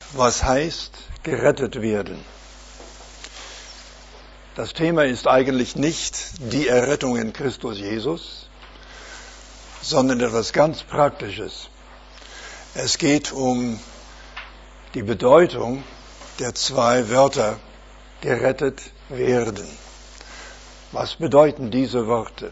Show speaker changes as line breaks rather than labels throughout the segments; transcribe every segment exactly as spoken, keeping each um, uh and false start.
Was heißt gerettet werden? Das Thema ist eigentlich nicht die Errettung in Christus Jesus, sondern etwas ganz Praktisches. Es geht um die Bedeutung der zwei Wörter gerettet werden. Was bedeuten diese Worte?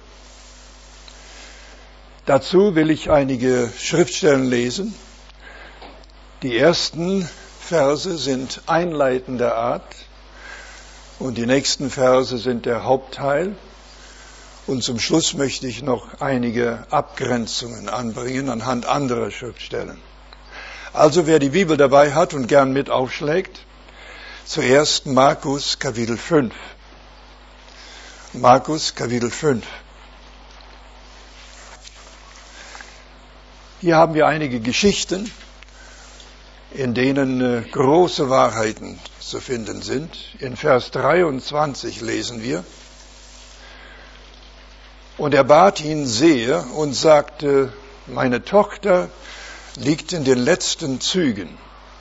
Dazu will ich einige Schriftstellen lesen. Die ersten Verse sind einleitender Art und die nächsten Verse sind der Hauptteil. Und zum Schluss möchte ich noch einige Abgrenzungen anbringen anhand anderer Schriftstellen. Also wer die Bibel dabei hat und gern mit aufschlägt, zuerst Markus Kapitel fünf. Markus Kapitel fünf. Hier haben wir einige Geschichten, in denen große Wahrheiten zu finden sind. In Vers dreiundzwanzig lesen wir: Und er bat ihn sehr und sagte, meine Tochter liegt in den letzten Zügen.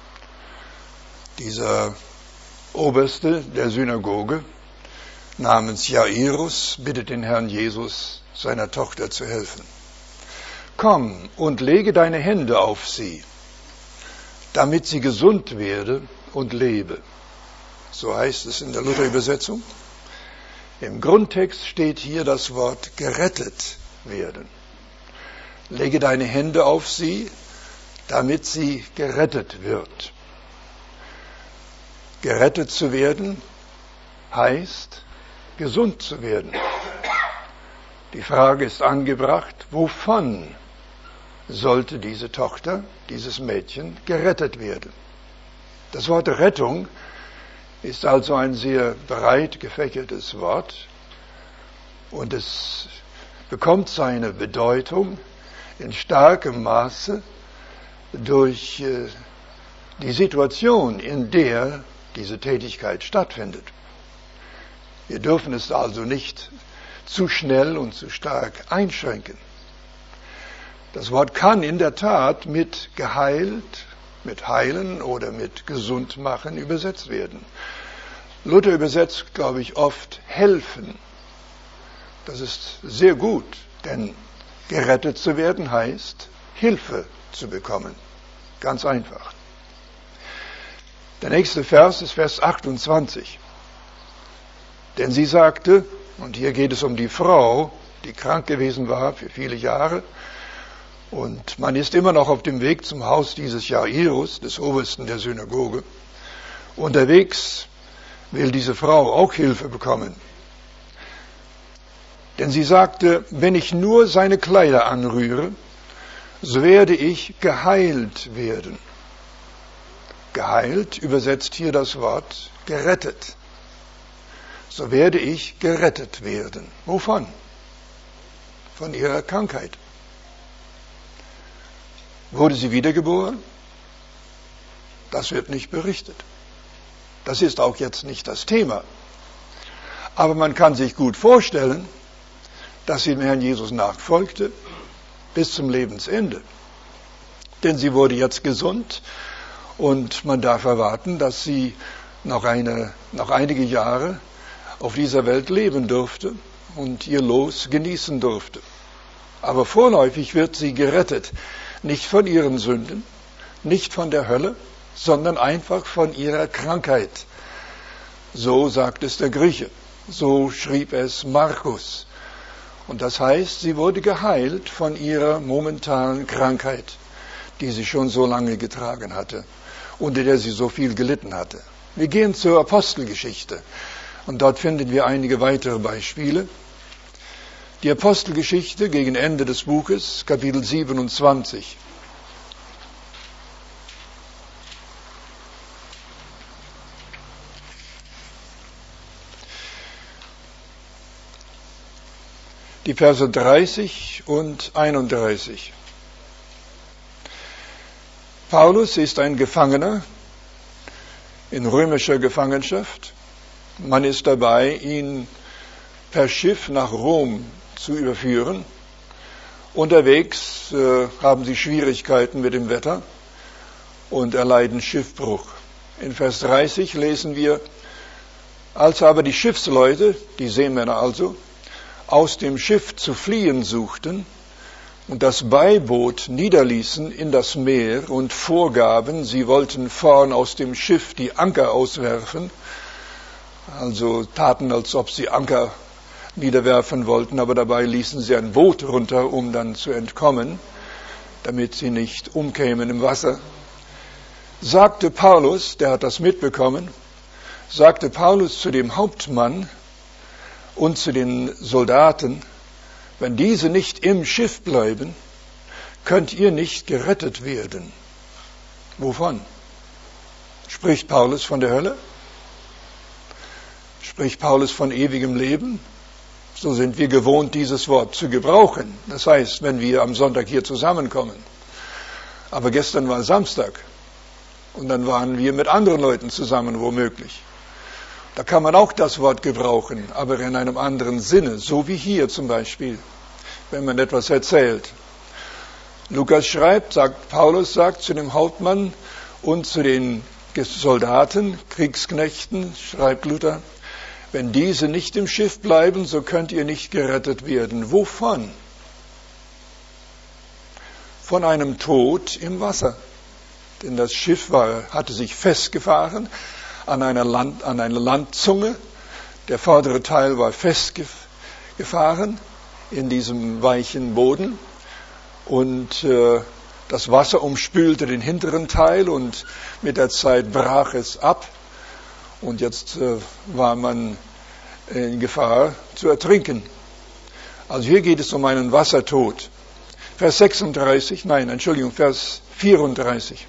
Dieser Oberste der Synagoge namens Jairus bittet den Herrn Jesus, seiner Tochter zu helfen. Komm und lege deine Hände auf sie, damit sie gesund werde und lebe. So heißt es in der Luther-Übersetzung. Im Grundtext steht hier das Wort gerettet werden. Lege deine Hände auf sie, damit sie gerettet wird. Gerettet zu werden heißt, gesund zu werden. Die Frage ist angebracht, wovon sollte diese Tochter, dieses Mädchen gerettet werden? Das Wort Rettung ist also ein sehr breit gefächertes Wort und es bekommt seine Bedeutung in starkem Maße durch die Situation, in der diese Tätigkeit stattfindet. Wir dürfen es also nicht zu schnell und zu stark einschränken. Das Wort kann in der Tat mit geheilt, mit heilen oder mit gesund machen übersetzt werden. Luther übersetzt, glaube ich, oft helfen. Das ist sehr gut, denn gerettet zu werden heißt, Hilfe zu bekommen. Ganz einfach. Der nächste Vers ist Vers achtundzwanzig. Denn sie sagte, und hier geht es um die Frau, die krank gewesen war für viele Jahre, und man ist immer noch auf dem Weg zum Haus dieses Jairus, des Obersten der Synagoge. Unterwegs will diese Frau auch Hilfe bekommen. Denn sie sagte, wenn ich nur seine Kleider anrühre, so werde ich geheilt werden. Geheilt übersetzt hier das Wort gerettet. So werde ich gerettet werden. Wovon? Von ihrer Krankheit. Wurde sie wiedergeboren? Das wird nicht berichtet. Das ist auch jetzt nicht das Thema. Aber man kann sich gut vorstellen, dass sie dem Herrn Jesus nachfolgte bis zum Lebensende. Denn sie wurde jetzt gesund und man darf erwarten, dass sie noch, eine, noch einige Jahre auf dieser Welt leben durfte und ihr Los genießen durfte. Aber vorläufig wird sie gerettet. Nicht von ihren Sünden, nicht von der Hölle, sondern einfach von ihrer Krankheit. So sagt es der Grieche. So schrieb es Markus. Und das heißt, sie wurde geheilt von ihrer momentanen Krankheit, die sie schon so lange getragen hatte, unter der sie so viel gelitten hatte. Wir gehen zur Apostelgeschichte. Und dort finden wir einige weitere Beispiele. Die Apostelgeschichte gegen Ende des Buches, Kapitel siebenundzwanzig. Die Verse dreißig und einunddreißig. Paulus ist ein Gefangener in römischer Gefangenschaft. Man ist dabei, ihn per Schiff nach Rom zu überführen. Unterwegs äh, haben sie Schwierigkeiten mit dem Wetter und erleiden Schiffbruch. In Vers dreißig lesen wir, als aber die Schiffsleute, die Seemänner also, aus dem Schiff zu fliehen suchten und das Beiboot niederließen in das Meer und vorgaben, sie wollten vorn aus dem Schiff die Anker auswerfen, also taten, als ob sie Anker niederwerfen wollten, aber dabei ließen sie ein Boot runter, um dann zu entkommen, damit sie nicht umkämen im Wasser. Sagte Paulus, der hat das mitbekommen, sagte Paulus zu dem Hauptmann und zu den Soldaten, wenn diese nicht im Schiff bleiben, könnt ihr nicht gerettet werden. Wovon? Spricht Paulus von der Hölle? Spricht Paulus von ewigem Leben? So sind wir gewohnt, dieses Wort zu gebrauchen. Das heißt, wenn wir am Sonntag hier zusammenkommen. Aber gestern war Samstag. Und dann waren wir mit anderen Leuten zusammen, womöglich. Da kann man auch das Wort gebrauchen, aber in einem anderen Sinne. So wie hier zum Beispiel, wenn man etwas erzählt. Lukas schreibt, sagt, Paulus sagt zu dem Hauptmann und zu den Soldaten, Kriegsknechten, schreibt Luther, wenn diese nicht im Schiff bleiben, so könnt ihr nicht gerettet werden. Wovon? Von einem Tod im Wasser. Denn das Schiff war, hatte sich festgefahren an einer, Land, an einer Landzunge. Der vordere Teil war festgefahren in diesem weichen Boden. Und äh, das Wasser umspülte den hinteren Teil und mit der Zeit brach es ab. Und jetzt äh, war man in Gefahr zu ertrinken. Also hier geht es um einen Wassertod. Vers sechsunddreißig, nein, Entschuldigung, Vers vierunddreißig.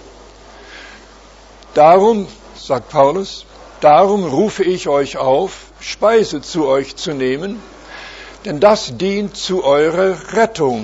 Darum, sagt Paulus, darum rufe ich euch auf, Speise zu euch zu nehmen, denn das dient zu eurer Rettung.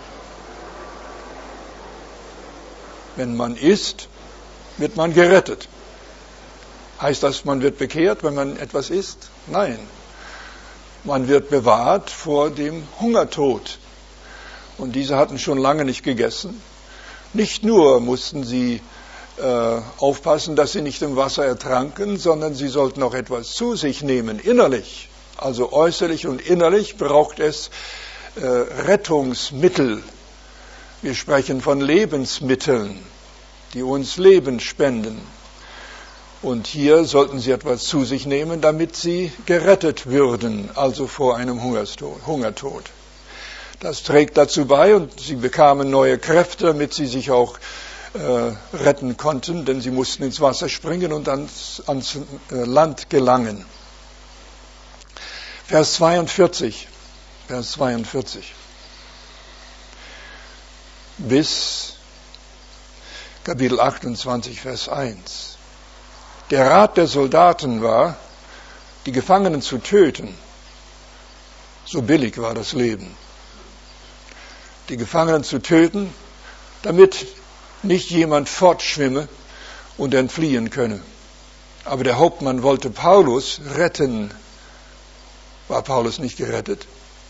Wenn man isst, wird man gerettet. Heißt das, man wird bekehrt, wenn man etwas isst? Nein. Man wird bewahrt vor dem Hungertod. Und diese hatten schon lange nicht gegessen. Nicht nur mussten sie äh, aufpassen, dass sie nicht im Wasser ertranken, sondern sie sollten auch etwas zu sich nehmen, innerlich. Also äußerlich und innerlich braucht es äh, Rettungsmittel. Wir sprechen von Lebensmitteln, die uns Leben spenden. Und hier sollten sie etwas zu sich nehmen, damit sie gerettet würden, also vor einem Hungertod. Das trägt dazu bei und sie bekamen neue Kräfte, damit sie sich auch äh, retten konnten, denn sie mussten ins Wasser springen und ans, ans äh, Land gelangen. Vers zweiundvierzig. Vers zweiundvierzig. Bis Kapitel achtundzwanzig, Vers eins. Der Rat der Soldaten war, die Gefangenen zu töten. So billig war das Leben. Die Gefangenen zu töten, damit nicht jemand fortschwimme und entfliehen könne. Aber der Hauptmann wollte Paulus retten. War Paulus nicht gerettet?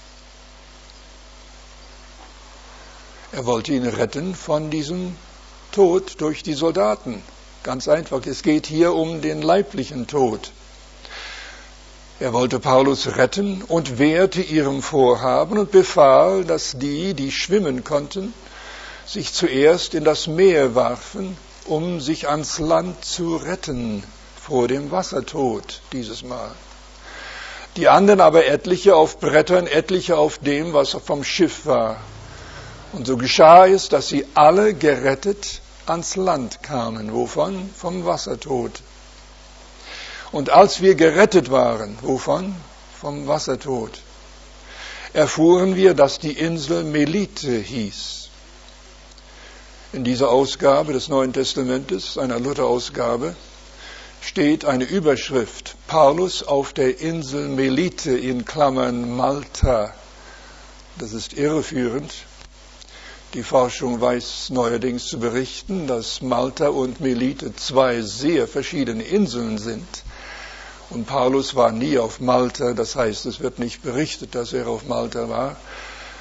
Er wollte ihn retten von diesem Tod durch die Soldaten. Ganz einfach, es geht hier um den leiblichen Tod. Er wollte Paulus retten und wehrte ihrem Vorhaben und befahl, dass die, die schwimmen konnten, sich zuerst in das Meer warfen, um sich ans Land zu retten vor dem Wassertod dieses Mal. Die anderen aber etliche auf Brettern, etliche auf dem, was vom Schiff war. Und so geschah es, dass sie alle gerettet ans Land kamen. Wovon? Vom Wassertod. Und als wir gerettet waren, wovon? Vom Wassertod, erfuhren wir, dass die Insel Melite hieß. In dieser Ausgabe des Neuen Testamentes, einer Luther-Ausgabe, steht eine Überschrift: Paulus auf der Insel Melite in Klammern Malta. Das ist irreführend. Die Forschung weiß neuerdings zu berichten, dass Malta und Melite zwei sehr verschiedene Inseln sind. Und Paulus war nie auf Malta, das heißt, es wird nicht berichtet, dass er auf Malta war.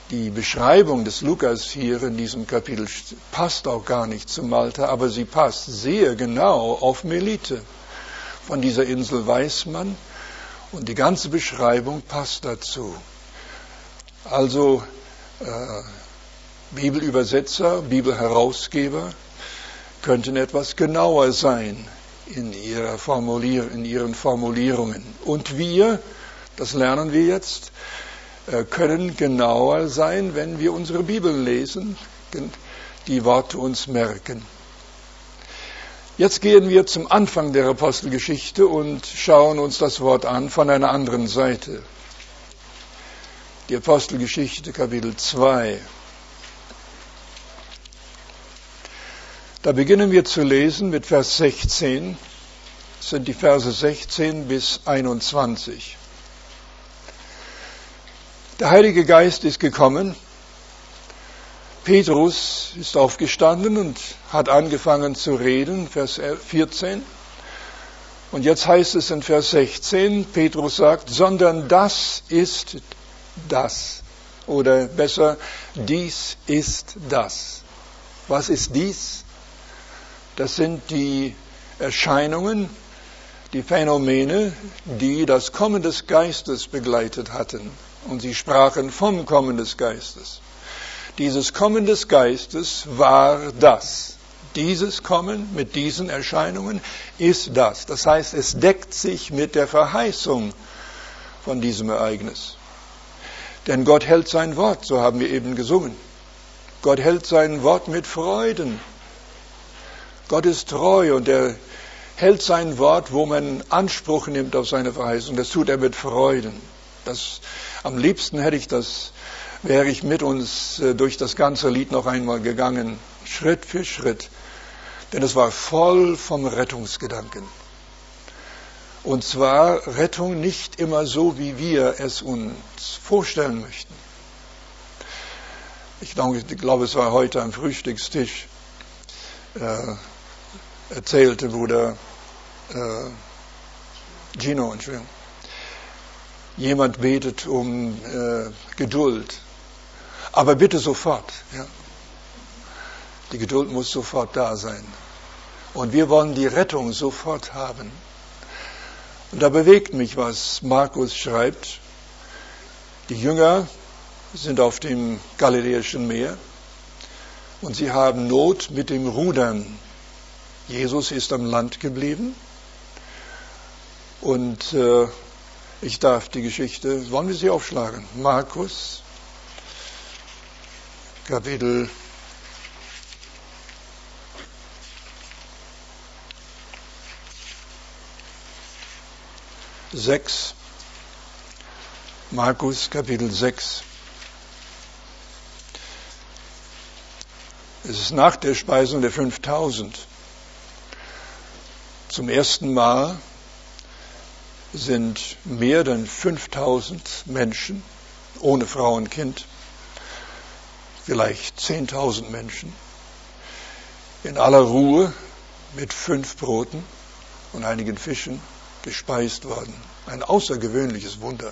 Die Beschreibung des Lukas hier in diesem Kapitel passt auch gar nicht zu Malta, aber sie passt sehr genau auf Melite. Von dieser Insel weiß man und die ganze Beschreibung passt dazu. Also äh, Bibelübersetzer, Bibelherausgeber könnten etwas genauer sein in, ihrer Formulier- in ihren Formulierungen. Und wir, das lernen wir jetzt, können genauer sein, wenn wir unsere Bibel lesen, die Worte uns merken. Jetzt gehen wir zum Anfang der Apostelgeschichte und schauen uns das Wort an von einer anderen Seite. Die Apostelgeschichte Kapitel zwei. Da beginnen wir zu lesen mit Vers sechzehn. Das sind die Verse sechzehn bis einundzwanzig. Der Heilige Geist ist gekommen. Petrus ist aufgestanden und hat angefangen zu reden, Vers vierzehn. Und jetzt heißt es in Vers sechzehn, Petrus sagt, sondern das ist das. Oder besser, dies ist das. Was ist dies? Das sind die Erscheinungen, die Phänomene, die das Kommen des Geistes begleitet hatten. Und sie sprachen vom Kommen des Geistes. Dieses Kommen des Geistes war das. Dieses Kommen mit diesen Erscheinungen ist das. Das heißt, es deckt sich mit der Verheißung von diesem Ereignis. Denn Gott hält sein Wort, so haben wir eben gesungen. Gott hält sein Wort mit Freuden. Gott ist treu und er hält sein Wort, wo man Anspruch nimmt auf seine Verheißung. Das tut er mit Freuden. Das, am liebsten hätte ich das, wäre ich mit uns durch das ganze Lied noch einmal gegangen, Schritt für Schritt. Denn es war voll vom Rettungsgedanken. Und zwar Rettung nicht immer so, wie wir es uns vorstellen möchten. Ich glaube, ich glaube es war heute am Frühstückstisch, äh, erzählte Bruder äh, Gino, Entschuldigung. Jemand betet um äh, Geduld, aber bitte sofort. Ja. Die Geduld muss sofort da sein. Und wir wollen die Rettung sofort haben. Und da bewegt mich, was Markus schreibt. Die Jünger sind auf dem Galiläischen Meer und sie haben Not mit dem Rudern. Jesus ist am Land geblieben und äh, ich darf die Geschichte, wollen wir sie aufschlagen? Markus, Kapitel sechs. Markus, Kapitel sechs. Es ist nach der Speisung der fünftausend. Zum ersten Mal sind mehr als fünftausend Menschen, ohne Frau und Kind, vielleicht zehntausend Menschen, in aller Ruhe mit fünf Broten und einigen Fischen gespeist worden. Ein außergewöhnliches Wunder.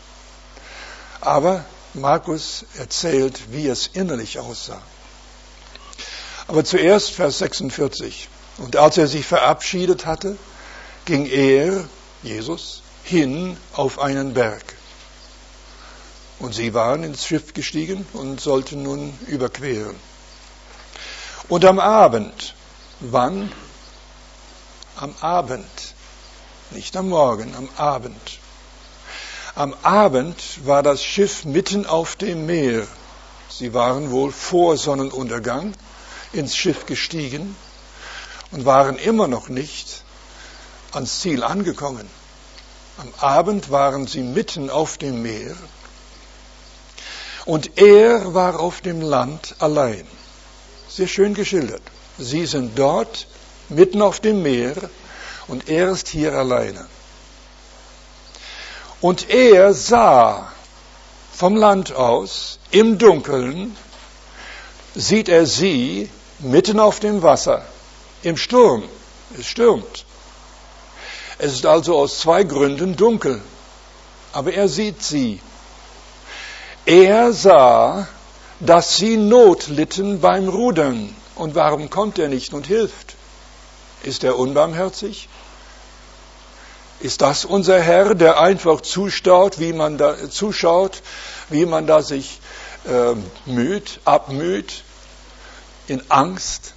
Aber Markus erzählt, wie es innerlich aussah. Aber zuerst Vers sechsundvierzig. Und als er sich verabschiedet hatte, ging er, Jesus, hin auf einen Berg. Und sie waren ins Schiff gestiegen und sollten nun überqueren. Und am Abend, wann? Am Abend, nicht am Morgen, am Abend. Am Abend war das Schiff mitten auf dem Meer. Sie waren wohl vor Sonnenuntergang ins Schiff gestiegen und waren immer noch nicht ans Ziel angekommen. Am Abend waren sie mitten auf dem Meer und er war auf dem Land allein. Sehr schön geschildert. Sie sind dort mitten auf dem Meer und er ist hier alleine. Und er sah vom Land aus, im Dunkeln, sieht er sie mitten auf dem Wasser, im Sturm. Es stürmt. Es ist also aus zwei Gründen dunkel. Aber er sieht sie. Er sah, dass sie Not litten beim Rudern. Und warum kommt er nicht und hilft? Ist er unbarmherzig? Ist das unser Herr, der einfach zustaut, wie man da, zuschaut, wie man da sich äh, müht, abmüht, in Angst?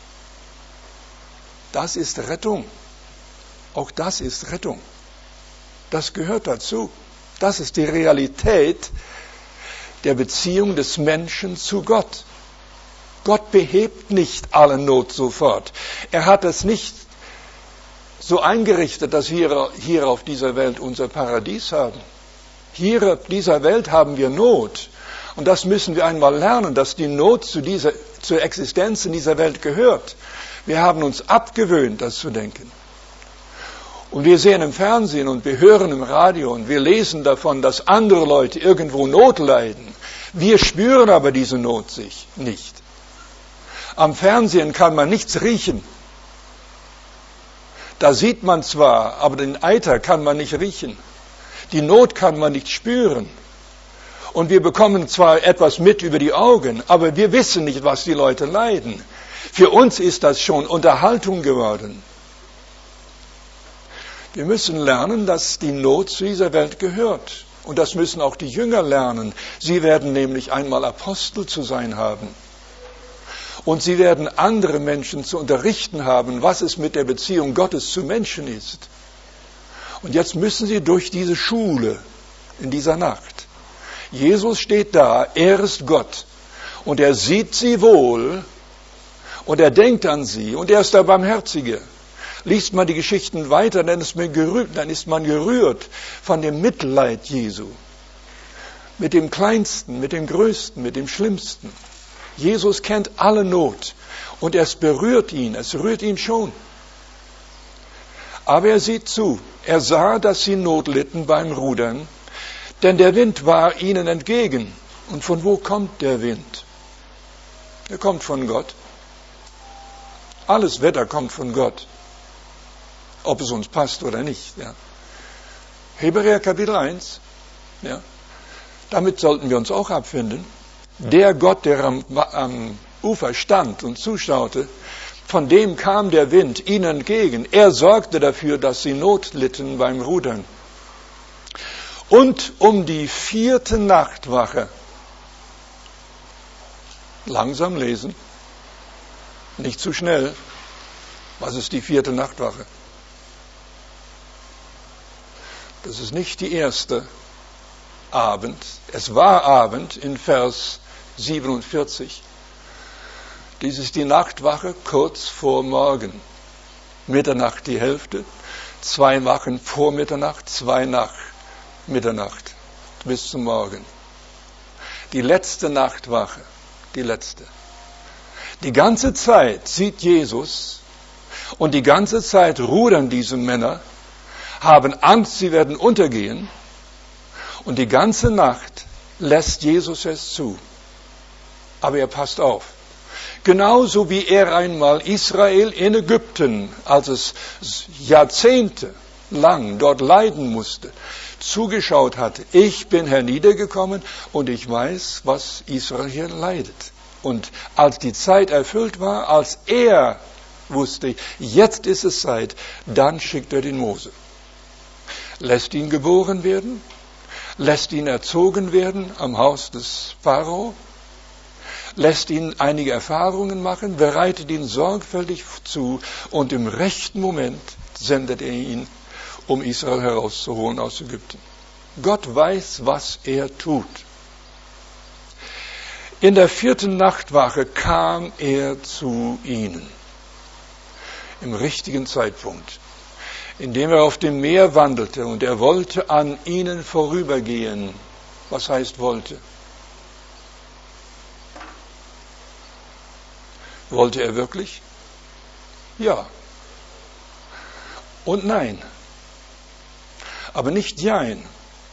Das ist Rettung. Auch das ist Rettung. Das gehört dazu. Das ist die Realität der Beziehung des Menschen zu Gott. Gott behebt nicht alle Not sofort. Er hat es nicht so eingerichtet, dass wir hier auf dieser Welt unser Paradies haben. Hier auf dieser Welt haben wir Not. Und das müssen wir einmal lernen, dass die Not zu dieser, zur Existenz in dieser Welt gehört. Wir haben uns abgewöhnt, das zu denken. Und wir sehen im Fernsehen und wir hören im Radio und wir lesen davon, dass andere Leute irgendwo Not leiden. Wir spüren aber diese Not sich nicht. Am Fernsehen kann man nichts riechen. Da sieht man zwar, aber den Eiter kann man nicht riechen. Die Not kann man nicht spüren. Und wir bekommen zwar etwas mit über die Augen, aber wir wissen nicht, was die Leute leiden. Für uns ist das schon Unterhaltung geworden. Wir müssen lernen, dass die Not zu dieser Welt gehört. Und das müssen auch die Jünger lernen. Sie werden nämlich einmal Apostel zu sein haben. Und sie werden andere Menschen zu unterrichten haben, was es mit der Beziehung Gottes zu Menschen ist. Und jetzt müssen sie durch diese Schule in dieser Nacht. Jesus steht da, er ist Gott. Und er sieht sie wohl und er denkt an sie und er ist der Barmherzige. Liest man die Geschichten weiter, dann ist man gerührt, dann ist man gerührt von dem Mitleid Jesu. Mit dem Kleinsten, mit dem Größten, mit dem Schlimmsten. Jesus kennt alle Not und es berührt ihn, es rührt ihn schon. Aber er sieht zu. Er sah, dass sie Not litten beim Rudern, denn der Wind war ihnen entgegen. Und von wo kommt der Wind? Er kommt von Gott. Alles Wetter kommt von Gott. Ob es uns passt oder nicht. Ja. Hebräer Kapitel eins. Ja. Damit sollten wir uns auch abfinden. Der Gott, der am, am Ufer stand und zuschaute, von dem kam der Wind ihnen entgegen. Er sorgte dafür, dass sie Not litten beim Rudern. Und um die vierte Nachtwache, langsam lesen, nicht zu schnell. Was ist die vierte Nachtwache? Das ist nicht die erste Abend. Es war Abend in Vers siebenundvierzig. Dies ist die Nachtwache kurz vor Morgen. Mitternacht die Hälfte, zwei Wachen vor Mitternacht, zwei nach Mitternacht bis zum Morgen. Die letzte Nachtwache, die letzte. Die ganze Zeit sieht Jesus und die ganze Zeit rudern diese Männer, haben Angst, sie werden untergehen und die ganze Nacht lässt Jesus es zu. Aber er passt auf. Genauso wie er einmal Israel in Ägypten, als es Jahrzehnte lang dort leiden musste, zugeschaut hatte. Ich bin herniedergekommen und ich weiß, was Israel hier leidet. Und als die Zeit erfüllt war, als er wusste, jetzt ist es Zeit, dann schickt er den Mose. Lässt ihn geboren werden, lässt ihn erzogen werden am Haus des Pharao, lässt ihn einige Erfahrungen machen, bereitet ihn sorgfältig zu und im rechten Moment sendet er ihn, um Israel herauszuholen aus Ägypten. Gott weiß, was er tut. In der vierten Nachtwache kam er zu ihnen. Im richtigen Zeitpunkt. Indem er auf dem Meer wandelte und er wollte an ihnen vorübergehen. Was heißt wollte? Wollte er wirklich? Ja. Und nein. Aber nicht jein.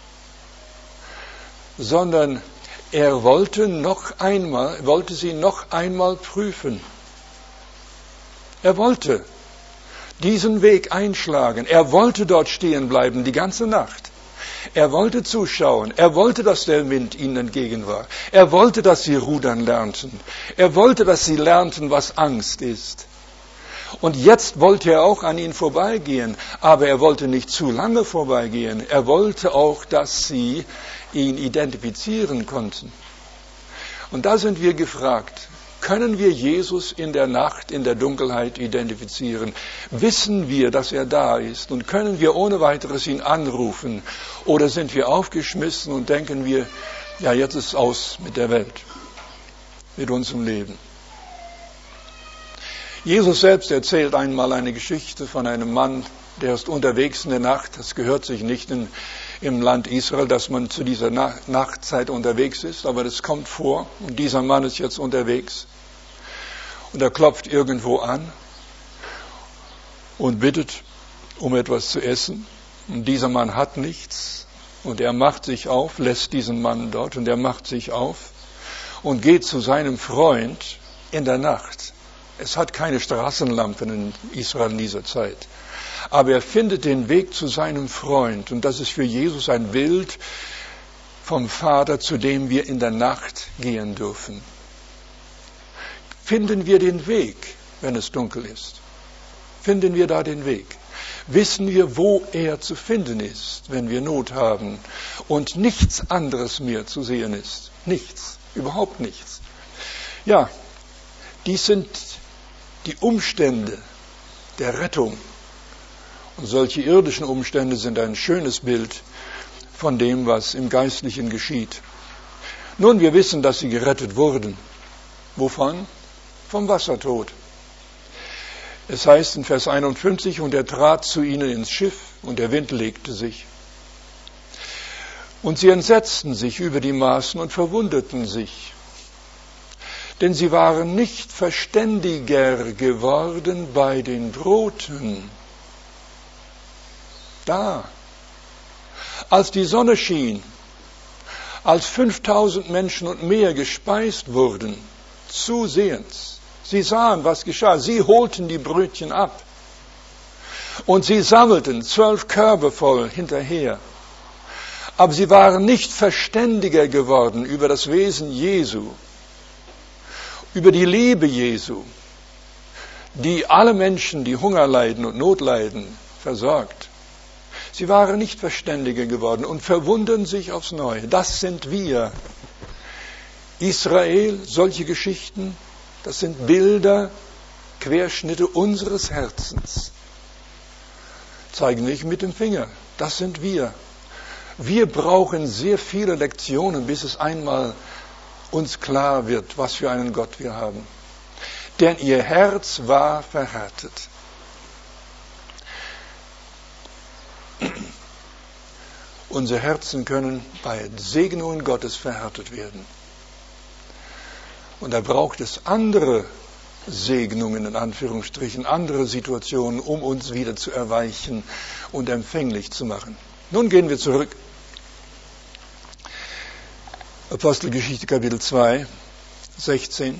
Sondern er wollte noch einmal, wollte sie noch einmal prüfen. Er wollte diesen Weg einschlagen. Er wollte dort stehen bleiben die ganze Nacht. Er wollte zuschauen. Er wollte, dass der Wind ihnen entgegen war. Er wollte, dass sie rudern lernten. Er wollte, dass sie lernten, was Angst ist. Und jetzt wollte er auch an ihnen vorbeigehen, aber er wollte nicht zu lange vorbeigehen. Er wollte auch, dass sie ihn identifizieren konnten. Und da sind wir gefragt, können wir Jesus in der Nacht, in der Dunkelheit identifizieren? Wissen wir, dass er da ist? Und können wir ohne weiteres ihn anrufen? Oder sind wir aufgeschmissen und denken wir, ja, jetzt ist es aus mit der Welt, mit unserem Leben? Jesus selbst erzählt einmal eine Geschichte von einem Mann, der ist unterwegs in der Nacht. Das gehört sich nicht in, im Land Israel, dass man zu dieser Nacht, Nachtzeit unterwegs ist, aber das kommt vor. Und dieser Mann ist jetzt unterwegs. Und er klopft irgendwo an und bittet um etwas zu essen. Und dieser Mann hat nichts. Und er macht sich auf, lässt diesen Mann dort, und er macht sich auf und geht zu seinem Freund in der Nacht. Es hat keine Straßenlampen in Israel in dieser Zeit. Aber er findet den Weg zu seinem Freund. Und das ist für Jesus ein Bild vom Vater, zu dem wir in der Nacht gehen dürfen. Finden wir den Weg, wenn es dunkel ist? Finden wir da den Weg? Wissen wir, wo er zu finden ist, wenn wir Not haben und nichts anderes mehr zu sehen ist? Nichts, überhaupt nichts. Ja, dies sind die Umstände der Rettung. Und solche irdischen Umstände sind ein schönes Bild von dem, was im Geistlichen geschieht. Nun, wir wissen, dass sie gerettet wurden. Wovon? Vom Wassertod. Es heißt in Vers einundfünfzig, und er trat zu ihnen ins Schiff, und der Wind legte sich. Und sie entsetzten sich über die Maßen und verwunderten sich. Denn sie waren nicht verständiger geworden bei den Broten. Da, als die Sonne schien, als fünftausend Menschen und mehr gespeist wurden, zusehends. Sie sahen, was geschah. Sie holten die Brötchen ab. Und sie sammelten zwölf Körbe voll hinterher. Aber sie waren nicht verständiger geworden über das Wesen Jesu, über die Liebe Jesu, die alle Menschen, die Hunger leiden und Not leiden, versorgt. Sie waren nicht verständiger geworden und verwundern sich aufs Neue. Das sind wir. Israel, solche Geschichten, das sind Bilder, Querschnitte unseres Herzens. Zeigen nicht mit dem Finger. Das sind wir. Wir brauchen sehr viele Lektionen, bis es einmal uns klar wird, was für einen Gott wir haben. Denn ihr Herz war verhärtet. Unsere Herzen können bei Segnungen Gottes verhärtet werden. Und da braucht es andere Segnungen, in Anführungsstrichen, andere Situationen, um uns wieder zu erweichen und empfänglich zu machen. Nun gehen wir zurück. Apostelgeschichte Kapitel zwei, sechzehn.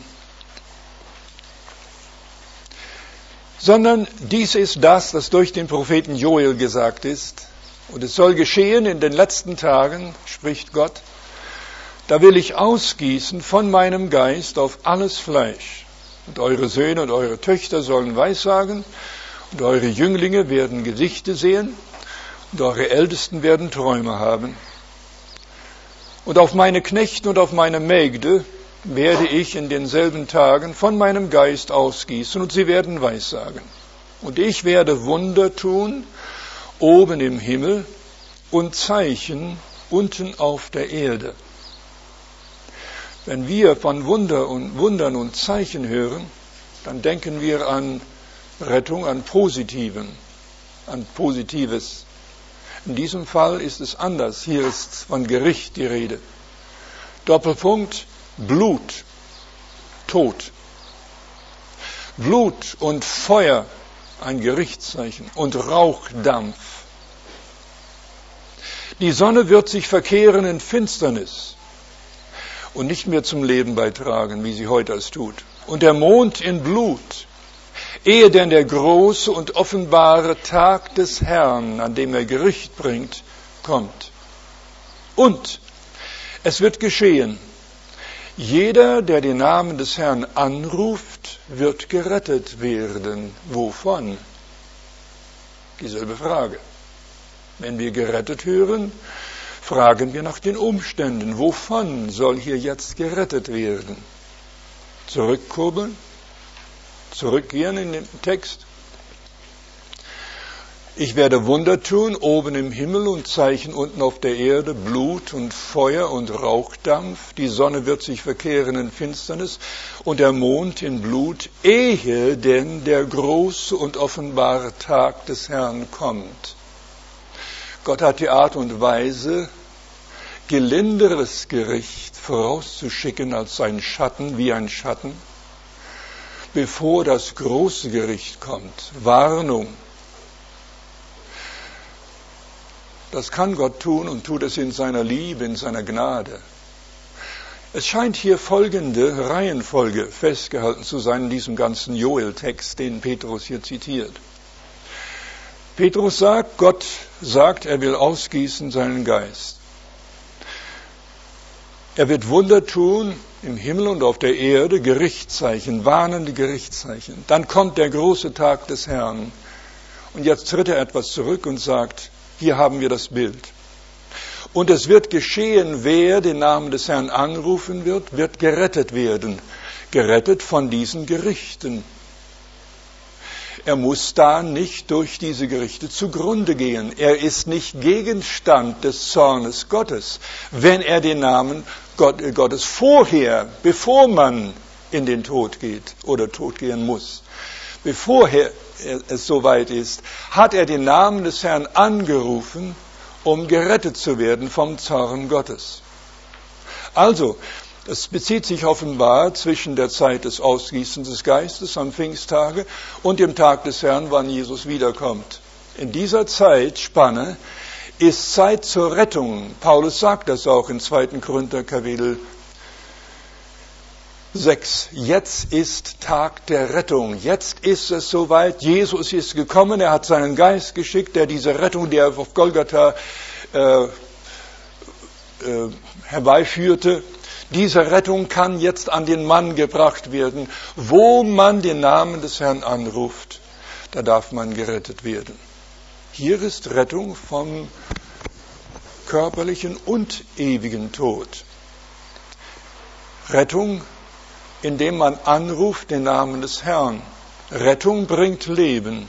Sondern dies ist das, was durch den Propheten Joel gesagt ist. Und es soll geschehen in den letzten Tagen, spricht Gott, da will ich ausgießen von meinem Geist auf alles Fleisch. Und eure Söhne und eure Töchter sollen Weissagen, und eure Jünglinge werden Gesichte sehen, und eure Ältesten werden Träume haben. Und auf meine Knechte und auf meine Mägde werde ich in denselben Tagen von meinem Geist ausgießen, und sie werden Weissagen. Und ich werde Wunder tun, oben im Himmel, und Zeichen unten auf der Erde. Wenn wir von Wunder und Wundern und Zeichen hören, dann denken wir an Rettung, an Positiven, an Positives. In diesem Fall ist es anders. Hier ist von Gericht die Rede. Doppelpunkt, Blut, Tod. Blut und Feuer, ein Gerichtszeichen, und Rauchdampf. Die Sonne wird sich verkehren in Finsternis und nicht mehr zum Leben beitragen, wie sie heute es tut. Und der Mond in Blut, ehe denn der große und offenbare Tag des Herrn, an dem er Gericht bringt, kommt. Und es wird geschehen, jeder, der den Namen des Herrn anruft, wird gerettet werden. Wovon? Dieselbe Frage. Wenn wir gerettet hören, fragen wir nach den Umständen. Wovon soll hier jetzt gerettet werden? Zurückkurbeln? Zurückgehen in den Text? Ich werde Wunder tun, oben im Himmel und Zeichen unten auf der Erde, Blut und Feuer und Rauchdampf. Die Sonne wird sich verkehren in Finsternis und der Mond in Blut, ehe denn der große und offenbare Tag des Herrn kommt. Gott hat die Art und Weise, gelinderes Gericht vorauszuschicken als ein Schatten, wie ein Schatten, bevor das große Gericht kommt. Warnung. Das kann Gott tun und tut es in seiner Liebe, in seiner Gnade. Es scheint hier folgende Reihenfolge festgehalten zu sein in diesem ganzen Joel-Text, den Petrus hier zitiert. Petrus sagt, Gott sagt, er will ausgießen seinen Geist. Er wird Wunder tun im Himmel und auf der Erde, Gerichtszeichen, warnende Gerichtszeichen. Dann kommt der große Tag des Herrn. Und jetzt tritt er etwas zurück und sagt, hier haben wir das Bild. Und es wird geschehen, wer den Namen des Herrn anrufen wird, wird gerettet werden. Gerettet von diesen Gerichten. Er muss da nicht durch diese Gerichte zugrunde gehen. Er ist nicht Gegenstand des Zornes Gottes, wenn er den Namen Gottes vorher, bevor man in den Tod geht oder Tod gehen muss, bevor es soweit ist, hat er den Namen des Herrn angerufen, um gerettet zu werden vom Zorn Gottes. Also, es bezieht sich offenbar zwischen der Zeit des Ausgießens des Geistes am Pfingsttage und dem Tag des Herrn, wann Jesus wiederkommt. In dieser Zeitspanne ist Zeit zur Rettung. Paulus sagt das auch in zweiten Korinther Kapitel sechs. Jetzt ist Tag der Rettung. Jetzt ist es soweit. Jesus ist gekommen. Er hat seinen Geist geschickt, der diese Rettung, die er auf Golgatha äh, äh, herbeiführte, diese Rettung kann jetzt an den Mann gebracht werden. Wo man den Namen des Herrn anruft, da darf man gerettet werden. Hier ist Rettung vom körperlichen und ewigen Tod. Rettung, indem man anruft den Namen des Herrn. Rettung bringt Leben.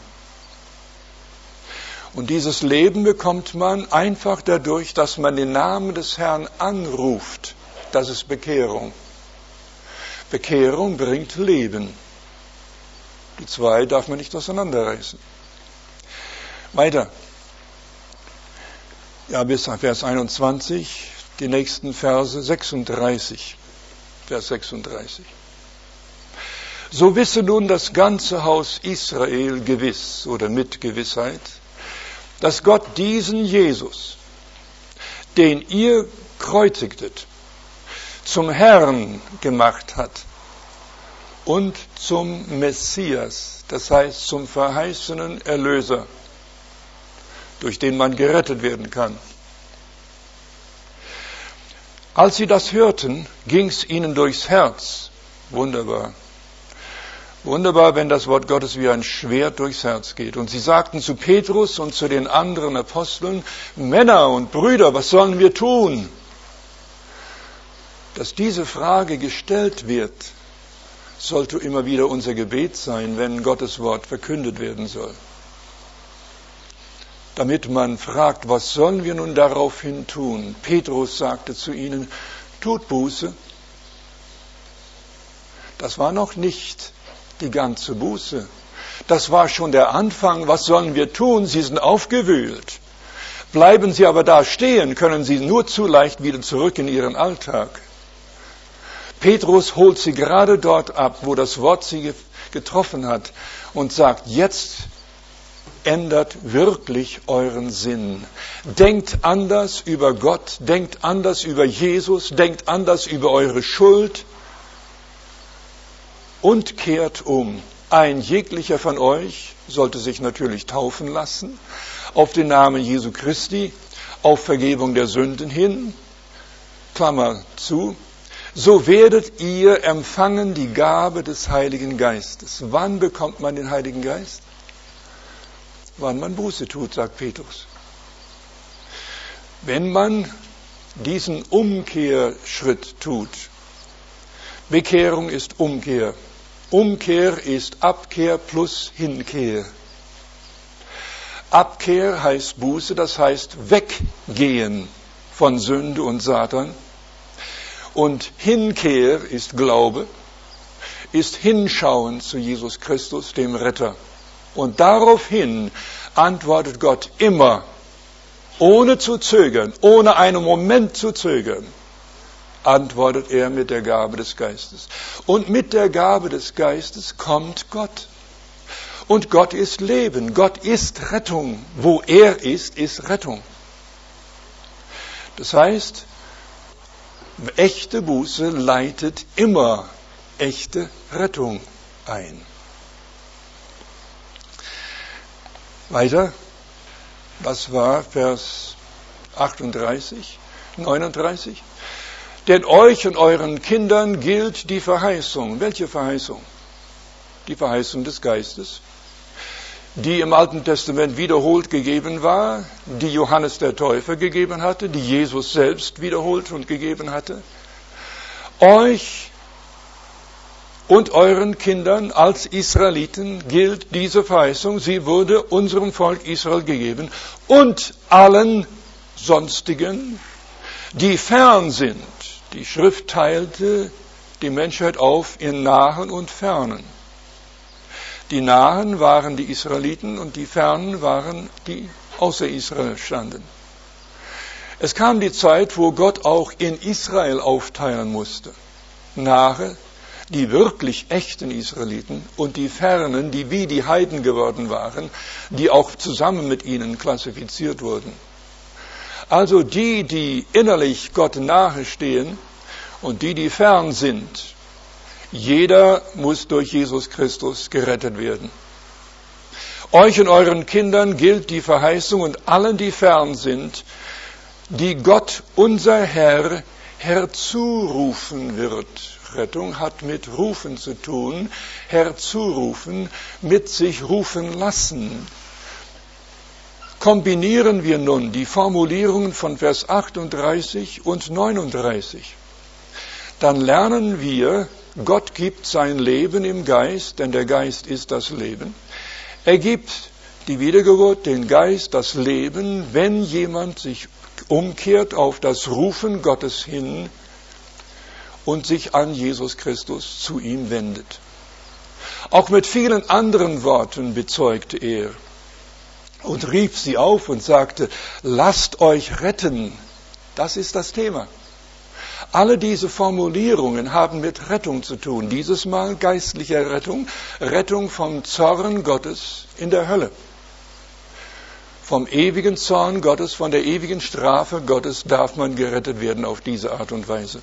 Und dieses Leben bekommt man einfach dadurch, dass man den Namen des Herrn anruft. Das ist Bekehrung. Bekehrung bringt Leben. Die zwei darf man nicht auseinanderreißen. Weiter. Ja, bis Vers einundzwanzig, die nächsten Verse sechsunddreißig. Vers sechsunddreißig. So wisse nun das ganze Haus Israel gewiss oder mit Gewissheit, dass Gott diesen Jesus, den ihr kreuzigtet, zum Herrn gemacht hat und zum Messias, das heißt zum verheißenen Erlöser, durch den man gerettet werden kann. Als sie das hörten, ging's ihnen durchs Herz. Wunderbar. Wunderbar, wenn das Wort Gottes wie ein Schwert durchs Herz geht. Und sie sagten zu Petrus und zu den anderen Aposteln, Männer und Brüder, was sollen wir tun? Dass diese Frage gestellt wird, sollte immer wieder unser Gebet sein, wenn Gottes Wort verkündet werden soll. Damit man fragt, was sollen wir nun daraufhin tun? Petrus sagte zu ihnen, tut Buße. Das war noch nicht die ganze Buße. Das war schon der Anfang. Was sollen wir tun? Sie sind aufgewühlt. Bleiben sie aber da stehen, können sie nur zu leicht wieder zurück in ihren Alltag. Petrus holt sie gerade dort ab, wo das Wort sie getroffen hat und sagt, jetzt ändert wirklich euren Sinn. Denkt anders über Gott, denkt anders über Jesus, denkt anders über eure Schuld und kehrt um. Ein jeglicher von euch sollte sich natürlich taufen lassen auf den Namen Jesu Christi, auf Vergebung der Sünden hin, Klammer zu, so werdet ihr empfangen die Gabe des Heiligen Geistes. Wann bekommt man den Heiligen Geist? Wann man Buße tut, sagt Petrus. Wenn man diesen Umkehrschritt tut. Bekehrung ist Umkehr. Umkehr ist Abkehr plus Hinkehr. Abkehr heißt Buße, das heißt weggehen von Sünde und Satan. Und Hinkehr ist Glaube, ist Hinschauen zu Jesus Christus, dem Retter. Und daraufhin antwortet Gott immer, ohne zu zögern, ohne einen Moment zu zögern, antwortet er mit der Gabe des Geistes. Und mit der Gabe des Geistes kommt Gott. Und Gott ist Leben, Gott ist Rettung. Wo er ist, ist Rettung. Das heißt, echte Buße leitet immer echte Rettung ein. Weiter, das war Vers achtunddreißig, neununddreißig. Denn euch und euren Kindern gilt die Verheißung. Welche Verheißung? Die Verheißung des Geistes, die im Alten Testament wiederholt gegeben war, die Johannes der Täufer gegeben hatte, die Jesus selbst wiederholt und gegeben hatte. Euch und euren Kindern als Israeliten gilt diese Verheißung. Sie wurde unserem Volk Israel gegeben und allen Sonstigen, die fern sind. Die Schrift teilte die Menschheit auf in Nahen und Fernen. Die Nahen waren die Israeliten und die Fernen waren die außer Israel standen. Es kam die Zeit, wo Gott auch in Israel aufteilen musste. Nahe, die wirklich echten Israeliten und die Fernen, die wie die Heiden geworden waren, die auch zusammen mit ihnen klassifiziert wurden. Also die, die innerlich Gott nahe stehen und die, die fern sind, jeder muss durch Jesus Christus gerettet werden. Euch und euren Kindern gilt die Verheißung und allen, die fern sind, die Gott, unser Herr, herzurufen wird. Rettung hat mit Rufen zu tun, herzurufen, mit sich rufen lassen. Kombinieren wir nun die Formulierungen von Vers achtunddreißig und neununddreißig. Dann lernen wir, Gott gibt sein Leben im Geist, denn der Geist ist das Leben. Er gibt die Wiedergeburt, den Geist, das Leben, wenn jemand sich umkehrt auf das Rufen Gottes hin und sich an Jesus Christus zu ihm wendet. Auch mit vielen anderen Worten bezeugte er und rief sie auf und sagte, lasst euch retten. Das ist das Thema. Alle diese Formulierungen haben mit Rettung zu tun. Dieses Mal geistliche Rettung, Rettung vom Zorn Gottes in der Hölle. Vom ewigen Zorn Gottes, von der ewigen Strafe Gottes darf man gerettet werden auf diese Art und Weise.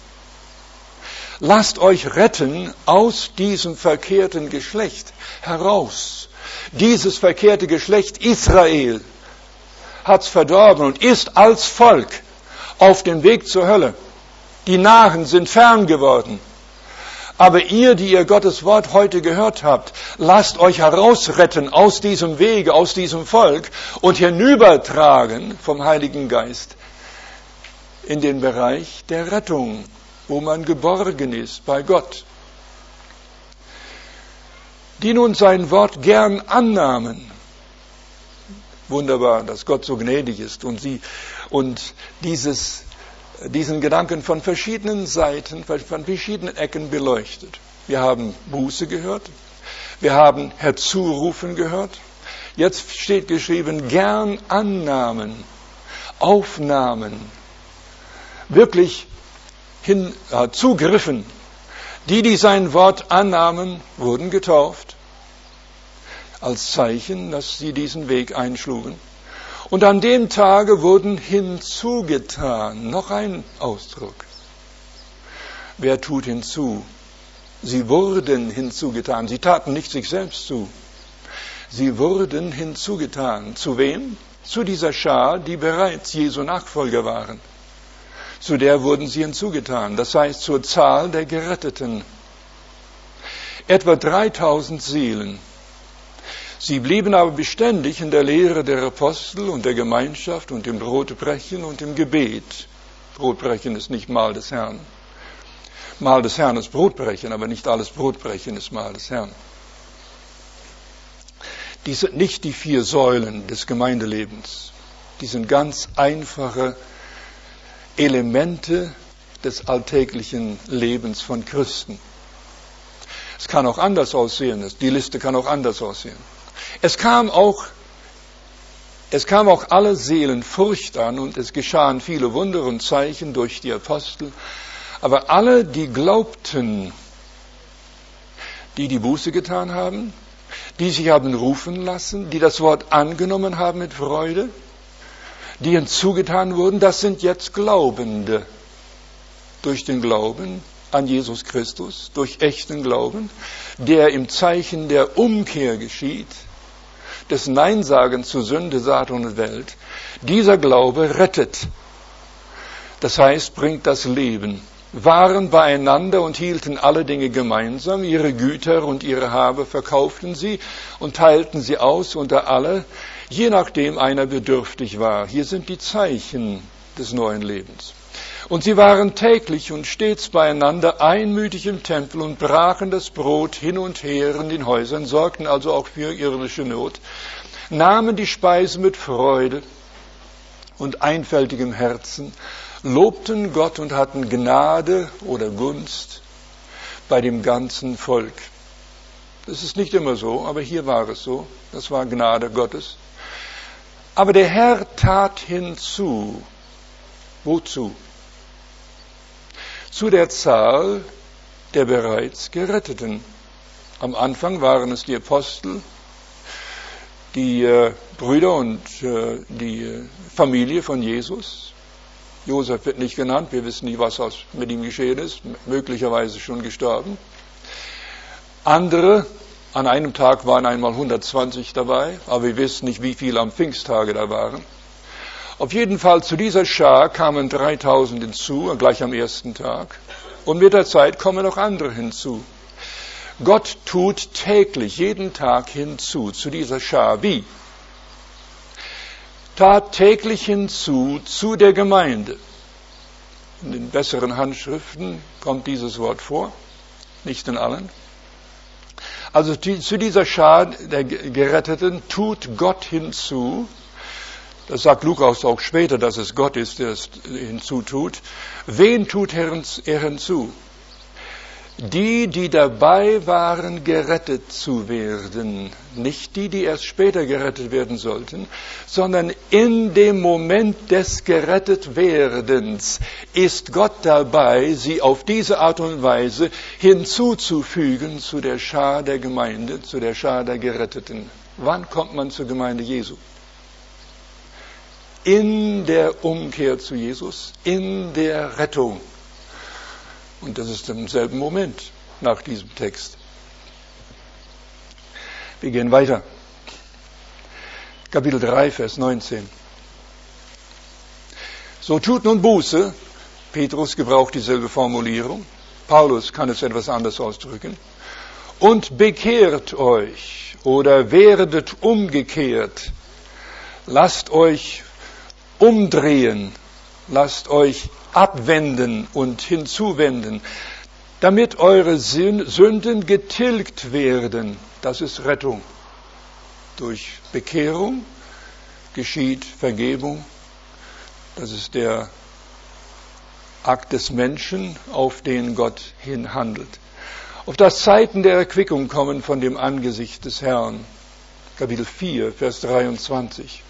Lasst euch retten aus diesem verkehrten Geschlecht heraus. Dieses verkehrte Geschlecht Israel hat's verdorben und ist als Volk auf dem Weg zur Hölle. Die Nahen sind fern geworden. Aber ihr, die ihr Gottes Wort heute gehört habt, lasst euch herausretten aus diesem Wege, aus diesem Volk und hinübertragen vom Heiligen Geist in den Bereich der Rettung, wo man geborgen ist bei Gott. Die nun sein Wort gern annahmen. Wunderbar, dass Gott so gnädig ist und sie und dieses diesen Gedanken von verschiedenen Seiten, von verschiedenen Ecken beleuchtet. Wir haben Buße gehört, wir haben Herzurufen gehört. Jetzt steht geschrieben, gern annahmen, aufnahmen, wirklich hin, äh, zugriffen. Die, die sein Wort annahmen, wurden getauft, als Zeichen, dass sie diesen Weg einschlugen. Und an dem Tage wurden hinzugetan, noch ein Ausdruck. Wer tut hinzu? Sie wurden hinzugetan. Sie taten nicht sich selbst zu. Sie wurden hinzugetan. Zu wem? zu dieser Schar, die bereits Jesu Nachfolger waren. Zu der wurden sie hinzugetan, das heißt zur Zahl der Geretteten. Etwa dreitausend Seelen. Sie blieben aber beständig in der Lehre der Apostel und der Gemeinschaft und im Brotbrechen und im Gebet. Brotbrechen ist nicht Mahl des Herrn. Mahl des Herrn ist Brotbrechen, aber nicht alles Brotbrechen ist Mahl des Herrn. Dies sind nicht die vier Säulen des Gemeindelebens. Die sind ganz einfache Elemente des alltäglichen Lebens von Christen. Es kann auch anders aussehen. Die Liste kann auch anders aussehen. Es kam auch, es kam auch alle Seelen Furcht an und es geschahen viele Wunder und Zeichen durch die Apostel. Aber alle, die glaubten, die die Buße getan haben, die sich haben rufen lassen, die das Wort angenommen haben mit Freude, die hinzugetan wurden, das sind jetzt Glaubende. Durch den Glauben an Jesus Christus, durch echten Glauben, der im Zeichen der Umkehr geschieht, des Neinsagens zu Sünde, Satan und Welt. Dieser Glaube rettet. Das heißt, bringt das Leben. Waren beieinander und hielten alle Dinge gemeinsam, ihre Güter und ihre Habe verkauften sie und teilten sie aus unter alle, je nachdem einer bedürftig war. Hier sind die Zeichen des neuen Lebens. Und sie waren täglich und stets beieinander einmütig im Tempel und brachen das Brot hin und her in den Häusern, sorgten also auch für irdische Not, nahmen die Speise mit Freude und einfältigem Herzen, lobten Gott und hatten Gnade oder Gunst bei dem ganzen Volk. Das ist nicht immer so, aber hier war es so. Das war Gnade Gottes. Aber der Herr tat hinzu. Wozu? Zu der Zahl der bereits Geretteten. Am Anfang waren es die Apostel, die äh, Brüder und äh, die äh, Familie von Jesus. Josef wird nicht genannt, wir wissen nicht, was aus, mit ihm geschehen ist, möglicherweise schon gestorben. Andere, an einem Tag waren einmal hundertzwanzig dabei, aber wir wissen nicht, wie viele am Pfingsttage da waren. Auf jeden Fall zu dieser Schar kamen dreitausend hinzu, gleich am ersten Tag. Und mit der Zeit kommen noch andere hinzu. Gott tut täglich, jeden Tag hinzu, zu dieser Schar. Wie? Tat täglich hinzu zu der Gemeinde. In den besseren Handschriften kommt dieses Wort vor, nicht in allen. Also zu dieser Schar der Geretteten tut Gott hinzu. Das sagt Lukas auch später, dass es Gott ist, der es hinzutut. Wen tut er hinzu? Die, die dabei waren, gerettet zu werden. Nicht die, die erst später gerettet werden sollten, sondern in dem Moment des Gerettetwerdens ist Gott dabei, sie auf diese Art und Weise hinzuzufügen zu der Schar der Gemeinde, zu der Schar der Geretteten. Wann kommt man zur Gemeinde Jesu? In der Umkehr zu Jesus, in der Rettung. Und das ist im selben Moment nach diesem Text. Wir gehen weiter. Kapitel drei, Vers neunzehn. So tut nun Buße. Petrus gebraucht dieselbe Formulierung. Paulus kann es etwas anders ausdrücken. Und bekehrt euch oder werdet umgekehrt. Lasst euch umdrehen. Lasst euch abwenden und hinzuwenden, damit eure Sünden getilgt werden. Das ist Rettung. Durch Bekehrung geschieht Vergebung. Das ist der Akt des Menschen, auf den Gott hin handelt. Auf das Zeiten der Erquickung kommen von dem Angesicht des Herrn. Kapitel vier, Vers dreiundzwanzig.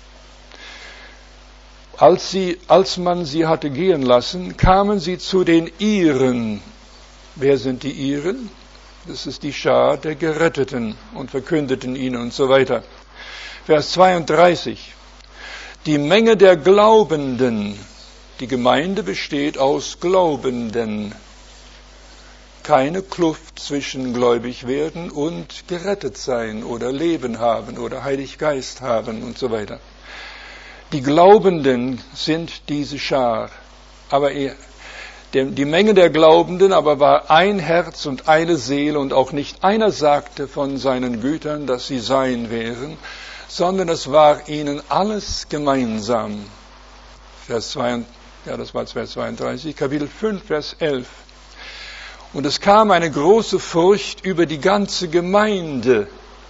Als, sie, als man sie hatte gehen lassen, kamen sie zu den Iren. Wer sind die Iren? Das ist die Schar der Geretteten und verkündeten ihnen und so weiter. Vers zweiunddreißig. Die Menge der Glaubenden. Die Gemeinde besteht aus Glaubenden. Keine Kluft zwischen gläubig werden und gerettet sein oder Leben haben oder Heilig Geist haben und so weiter. Die Glaubenden sind diese Schar. Aber die Menge der Glaubenden aber war ein Herz und eine Seele, und auch nicht einer sagte von seinen Gütern, dass sie sein wären, sondern es war ihnen alles gemeinsam. Vers zwei, ja, das war Vers zweiunddreißig, Kapitel fünf, Vers elf. Und es kam eine große Furcht über die ganze Gemeinde.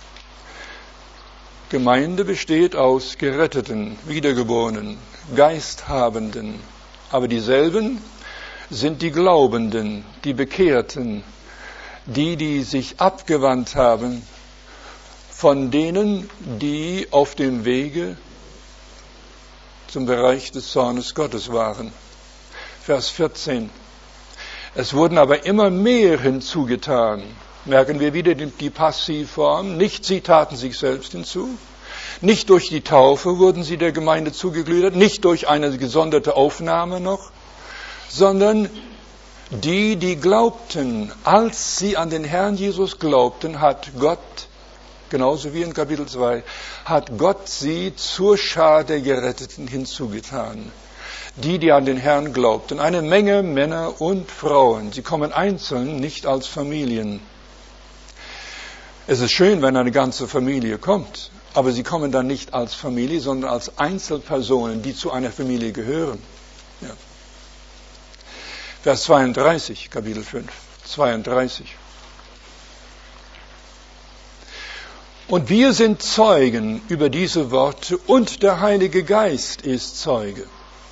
Gemeinde besteht aus Geretteten, Wiedergeborenen, Geisthabenden. Aber dieselben sind die Glaubenden, die Bekehrten, die, die sich abgewandt haben von denen, die auf dem Wege zum Bereich des Zornes Gottes waren. Vers vierzehn. Es wurden aber immer mehr hinzugetan. Merken wir wieder die, die Passivform. Nicht sie taten sich selbst hinzu. Nicht durch die Taufe wurden sie der Gemeinde zugegliedert. Nicht durch eine gesonderte Aufnahme noch. Sondern die, die glaubten, als sie an den Herrn Jesus glaubten, hat Gott, genauso wie in Kapitel zwei, hat Gott sie zur Schar der Geretteten hinzugetan. Die, die an den Herrn glaubten, eine Menge Männer und Frauen. Sie kommen einzeln, nicht als Familien. Es ist schön, wenn eine ganze Familie kommt, aber sie kommen dann nicht als Familie, sondern als Einzelpersonen, die zu einer Familie gehören. Ja. Vers zweiunddreißig, Kapitel fünf, zweiunddreißig. Und wir sind Zeugen über diese Worte und der Heilige Geist ist Zeuge.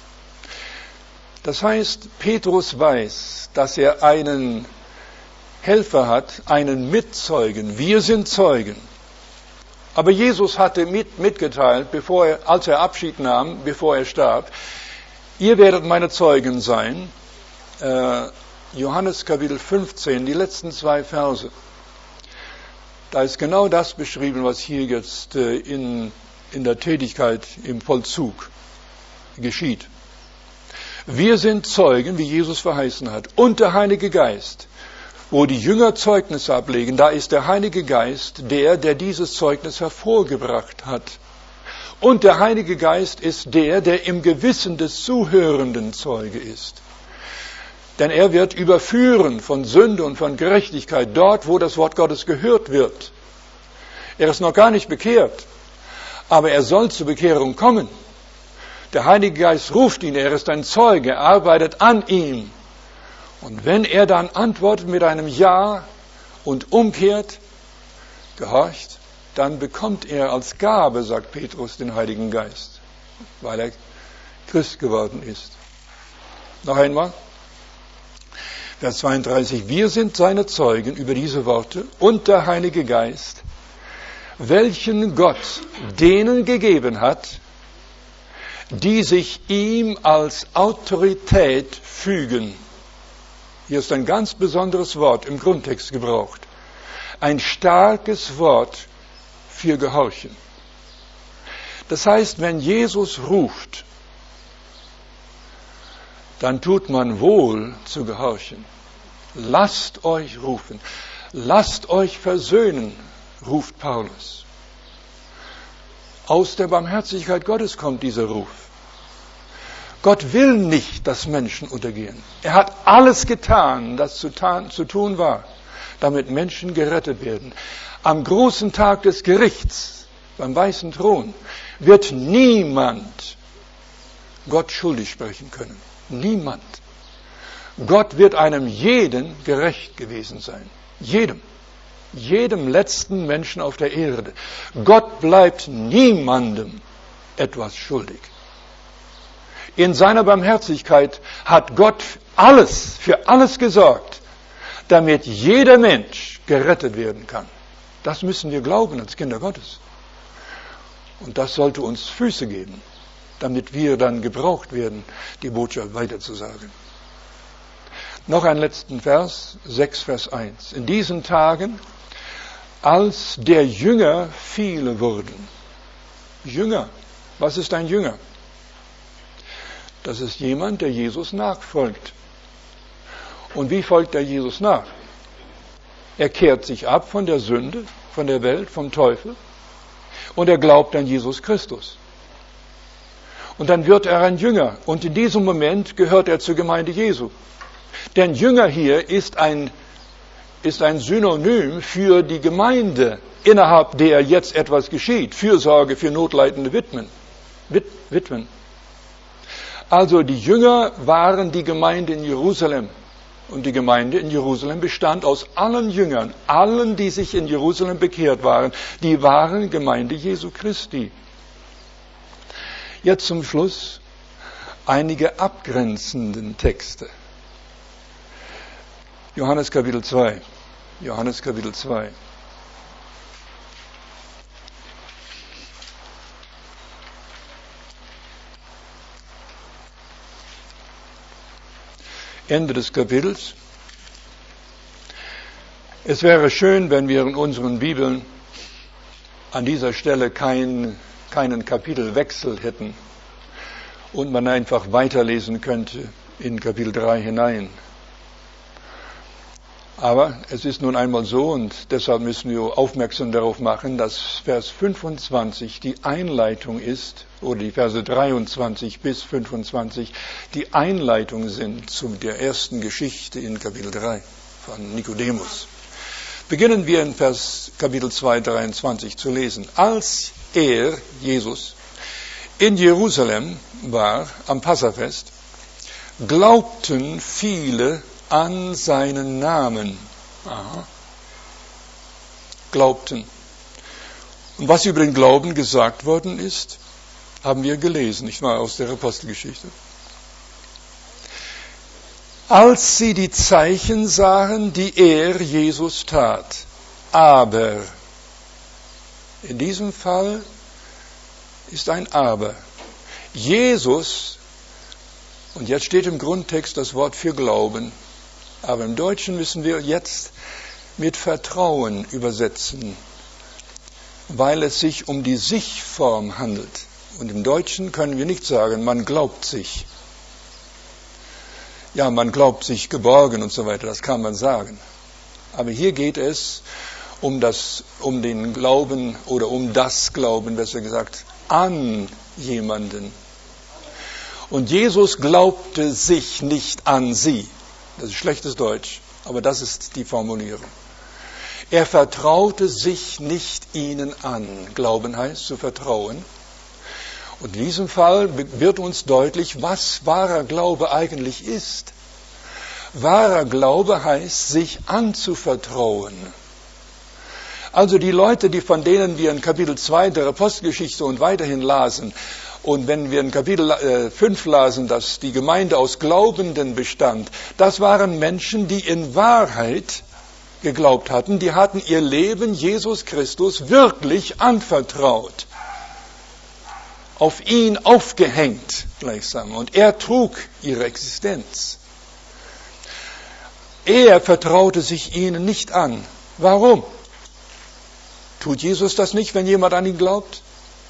Das heißt, Petrus weiß, dass er einen Helfer hat, einen Mitzeugen. Wir sind Zeugen. Aber Jesus hatte mit, mitgeteilt, bevor er, als er Abschied nahm, bevor er starb, ihr werdet meine Zeugen sein. Äh, Johannes Kapitel fünfzehn, die letzten zwei Verse. Da ist genau das beschrieben, was hier jetzt äh, in, in der Tätigkeit im Vollzug geschieht. Wir sind Zeugen, wie Jesus verheißen hat. Und der Heilige Geist, wo die Jünger Zeugnisse ablegen, da ist der Heilige Geist der, der dieses Zeugnis hervorgebracht hat. Und der Heilige Geist ist der, der im Gewissen des Zuhörenden Zeuge ist. Denn er wird überführen von Sünde und von Gerechtigkeit dort, wo das Wort Gottes gehört wird. Er ist noch gar nicht bekehrt, aber er soll zur Bekehrung kommen. Der Heilige Geist ruft ihn, er ist ein Zeuge, er arbeitet an ihm. Und wenn er dann antwortet mit einem Ja und umkehrt, gehorcht, dann bekommt er als Gabe, sagt Petrus, den Heiligen Geist, weil er Christ geworden ist. Noch einmal. Vers zweiunddreißig. Wir sind seine Zeugen über diese Worte und der Heilige Geist, welchen Gott denen gegeben hat, die sich ihm als Autorität fügen. Hier ist ein ganz besonderes Wort im Grundtext gebraucht. Ein starkes Wort für Gehorchen. Das heißt, wenn Jesus ruft, dann tut man wohl zu gehorchen. Lasst euch rufen. Lasst euch versöhnen, ruft Paulus. Aus der Barmherzigkeit Gottes kommt dieser Ruf. Gott will nicht, dass Menschen untergehen. Er hat alles getan, das zu, ta- zu tun war, damit Menschen gerettet werden. Am großen Tag des Gerichts, beim weißen Thron, wird niemand Gott schuldig sprechen können. Niemand. Gott wird einem jeden gerecht gewesen sein. Jedem. Jedem letzten Menschen auf der Erde. Gott bleibt niemandem etwas schuldig. In seiner Barmherzigkeit hat Gott alles, für alles gesorgt, damit jeder Mensch gerettet werden kann. Das müssen wir glauben als Kinder Gottes. Und das sollte uns Füße geben, damit wir dann gebraucht werden, die Botschaft weiterzusagen. Noch einen letzten Vers, sechs Vers eins. In diesen Tagen, als der Jünger viele wurden. Jünger, was ist ein Jünger? Das ist jemand, der Jesus nachfolgt. Und wie folgt er Jesus nach? Er kehrt sich ab von der Sünde, von der Welt, vom Teufel und er glaubt an Jesus Christus. Und dann wird er ein Jünger. Und in diesem Moment gehört er zur Gemeinde Jesu. Denn Jünger hier ist ein, ist ein Synonym für die Gemeinde, innerhalb der jetzt etwas geschieht. Fürsorge für notleidende Witwen. Wit, Witwen. Also die Jünger waren die Gemeinde in Jerusalem. Und die Gemeinde in Jerusalem bestand aus allen Jüngern, allen, die sich in Jerusalem bekehrt waren. Die waren Gemeinde Jesu Christi. Jetzt zum Schluss einige abgrenzenden Texte. Johannes Kapitel zwei. Johannes Kapitel zwei. Ende des Kapitels. Es wäre schön, wenn wir in unseren Bibeln an dieser Stelle kein, keinen Kapitelwechsel hätten und man einfach weiterlesen könnte in Kapitel drei hinein. Aber es ist nun einmal so, und deshalb müssen wir aufmerksam darauf machen, dass Vers fünfundzwanzig die Einleitung ist, oder die Verse dreiundzwanzig bis fünfundzwanzig die Einleitung sind zu der ersten Geschichte in Kapitel drei von Nikodemus. Beginnen wir in Vers Kapitel zwei, dreiundzwanzig zu lesen. Als er, Jesus, in Jerusalem war am Passafest, glaubten viele an seinen Namen. Aha. Glaubten. Und was über den Glauben gesagt worden ist, haben wir gelesen, nicht wahr, aus der Apostelgeschichte. Als sie die Zeichen sahen, die er, Jesus, tat. Aber, in diesem Fall ist ein Aber. Jesus, und jetzt steht im Grundtext das Wort für Glauben, aber im Deutschen müssen wir jetzt mit Vertrauen übersetzen, weil es sich um die Sichform handelt. Und im Deutschen können wir nicht sagen, man glaubt sich. Ja, man glaubt sich geborgen und so weiter, das kann man sagen. Aber hier geht es um das, um den Glauben oder um das Glauben, besser gesagt, an jemanden. Und Jesus glaubte sich nicht an sie. Das ist schlechtes Deutsch, aber das ist die Formulierung. Er vertraute sich nicht ihnen an. Glauben heißt zu vertrauen. Und in diesem Fall wird uns deutlich, was wahrer Glaube eigentlich ist. Wahrer Glaube heißt, sich anzuvertrauen. Also die Leute, die von denen wir in Kapitel zwei der Apostelgeschichte und weiterhin lasen, und wenn wir in Kapitel fünf lasen, dass die Gemeinde aus Glaubenden bestand, das waren Menschen, die in Wahrheit geglaubt hatten, die hatten ihr Leben Jesus Christus wirklich anvertraut. Auf ihn aufgehängt, gleichsam. Und er trug ihre Existenz. Er vertraute sich ihnen nicht an. Warum? Tut Jesus das nicht, wenn jemand an ihn glaubt?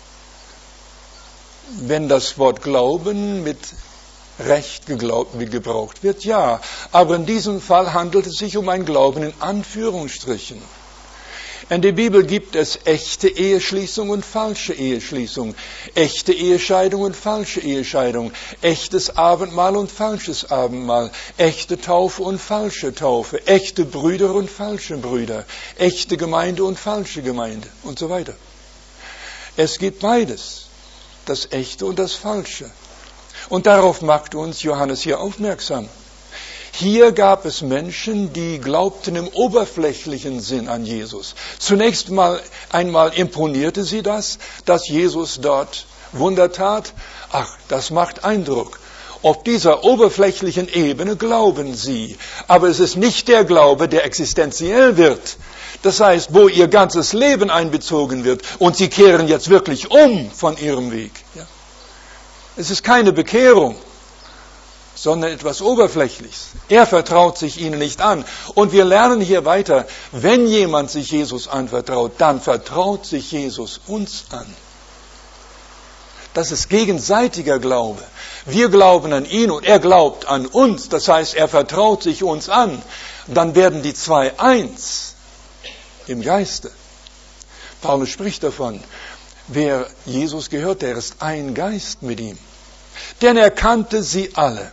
Wenn das Wort Glauben mit Recht geglaubt, gebraucht wird, ja. Aber in diesem Fall handelt es sich um ein Glauben in Anführungsstrichen. In der Bibel gibt es echte Eheschließung und falsche Eheschließung, echte Ehescheidung und falsche Ehescheidung, echtes Abendmahl und falsches Abendmahl, echte Taufe und falsche Taufe, echte Brüder und falsche Brüder, echte Gemeinde und falsche Gemeinde und so weiter. Es gibt beides, das Echte und das Falsche. Und darauf macht uns Johannes hier aufmerksam. Hier gab es Menschen, die glaubten im oberflächlichen Sinn an Jesus. Zunächst mal einmal imponierte sie das, dass Jesus dort Wunder tat. Ach, das macht Eindruck. Auf dieser oberflächlichen Ebene glauben sie. Aber es ist nicht der Glaube, der existenziell wird. Das heißt, wo ihr ganzes Leben einbezogen wird und sie kehren jetzt wirklich um von ihrem Weg. Ja. Es ist keine Bekehrung, sondern etwas Oberflächliches. Er vertraut sich ihnen nicht an. Und wir lernen hier weiter, wenn jemand sich Jesus anvertraut, dann vertraut sich Jesus uns an. Das ist gegenseitiger Glaube. Wir glauben an ihn und er glaubt an uns. Das heißt, er vertraut sich uns an. Dann werden die zwei eins im Geiste. Paulus spricht davon, wer Jesus gehört, der ist ein Geist mit ihm. denn er kannte sie alle.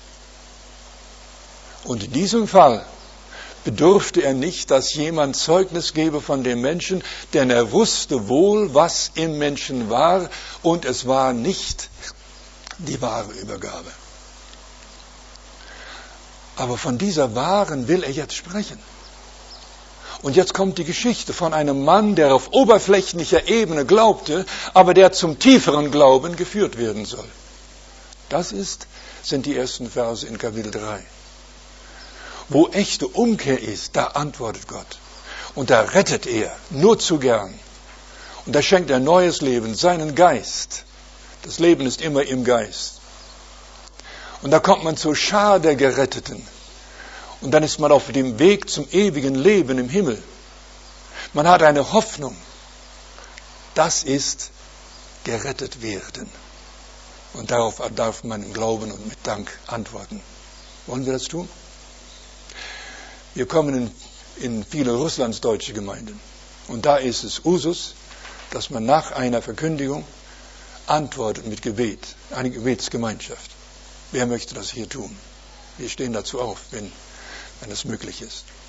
Und in diesem Fall bedurfte er nicht, dass jemand Zeugnis gebe von dem Menschen, denn er wusste wohl, was im Menschen war, und es war nicht die wahre Übergabe. Aber von dieser wahren will er jetzt sprechen. Und jetzt kommt die Geschichte von einem Mann, der auf oberflächlicher Ebene glaubte, aber der zum tieferen Glauben geführt werden soll. Das ist, sind die ersten Verse in Kapitel drei. Wo echte Umkehr ist, da antwortet Gott. Und da rettet er, nur zu gern. Und da schenkt er neues Leben, seinen Geist. Das Leben ist immer im Geist. Und da kommt man zur Schar der Geretteten. Und dann ist man auf dem Weg zum ewigen Leben im Himmel. Man hat eine Hoffnung. Das ist gerettet werden. Und darauf darf man im Glauben und mit Dank antworten. Wollen wir das tun? Wir kommen in, in viele russlandsdeutsche Gemeinden. Und da ist es Usus, dass man nach einer Verkündigung antwortet mit Gebet. Eine Gebetsgemeinschaft. Wer möchte das hier tun? Wir stehen dazu auf, wenn, wenn es möglich ist.